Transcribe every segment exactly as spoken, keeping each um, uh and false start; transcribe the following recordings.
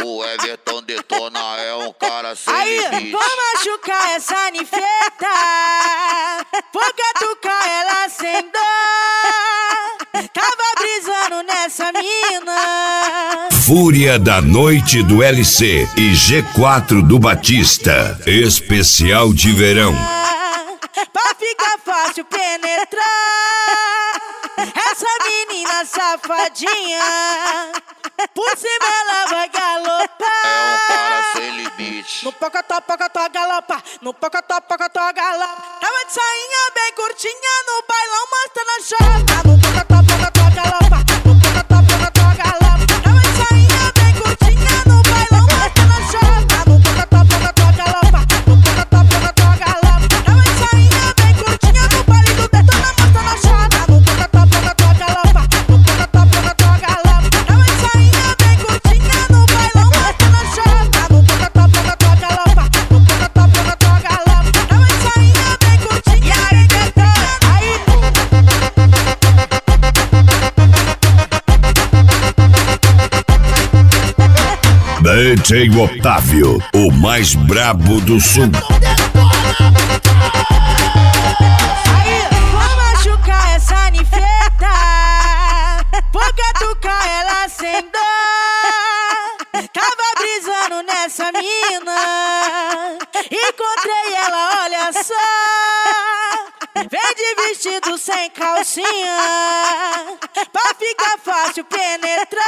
O Everton Detona é um cara sem Aí, limite. vou machucar essa ninfeta, vou catucar ela sem dó. Tava brisando nessa mina. Fúria da Noite do L C e G quatro do Batista. Especial de verão. Pra ficar fácil penetrar essa menina safadinha. Por cima ela vai galopar. É um cara sem limite. No pocotó, pocotó, galopa. No pocotó, pocotó, galopa. Tava de sainha bem curtinha no bailão, mostrando a chota. No pocotó, pocotó, galopa. No pocotó, pocotó, galopa. Tava de sainha bem curtinha no bailão, mostrando a chota. No pocotó, pocotó, galopa. No pocotó, pocotó, galopa. Tava de sainha bem curtinha no baile do Detona, mostrando a chota. No pocotó, pocotó, galopa. No pocotó, pocotó, galopa. Tava de sainha bem curtinha no bailão, mostrando a chota. No pocotó, pocotó, galopa. No pocotó, pocotó, galopa. Tava de sainha bem curtinha. E aí, Detona, aí. D J Otávio, o mais brabo do sul. Aí, vou machucar essa ninfeta, vou catucar ela sem dó. Tava brisando nessa mina, encontrei ela, olha só. Vem de vestido sem calcinha, pra ficar fácil penetrar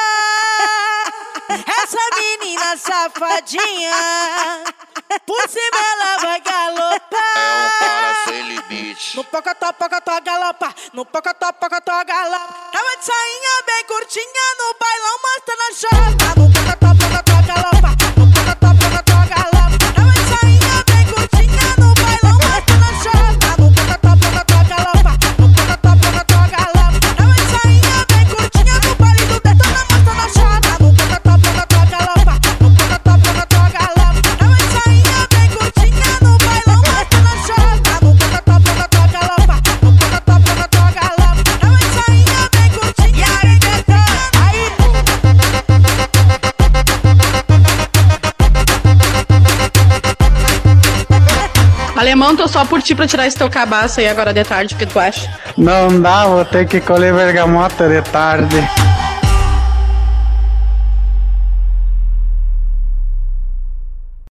essa menina safadinha. Por cima ela vai galopar. É um cara sem limite. No pocotó, pocotó, galopa. No pocotó, pocotó, galopa. Tava de sainha bem curtinha no bailão, mostrando a chota. No pocotó, pocotó, galopa. No pocotó, pocotó, galopa. Tava de sainha bem curtinha no bailão, mostrando a chota. No pocotó, pocotó, galopa. No pocotó, pocotó, galopa. Tava de sainha bem curtinha no baile do Detona, mostrando a chota. No pocotó, pocotó, galopa. No pocotó, pocotó, galopa. Tava de sainha bem curtinha no bailão, mostrando a chota. No pocotó, pocotó, galopa. No pocotó, pocotó, galopa. Tava de sainha bem curtinha. E aí, Detona, aí. Alemão, tô só por ti pra tirar esse teu cabaço aí agora de tarde, o que tu acha? Não dá, vou ter que colher bergamota de tarde.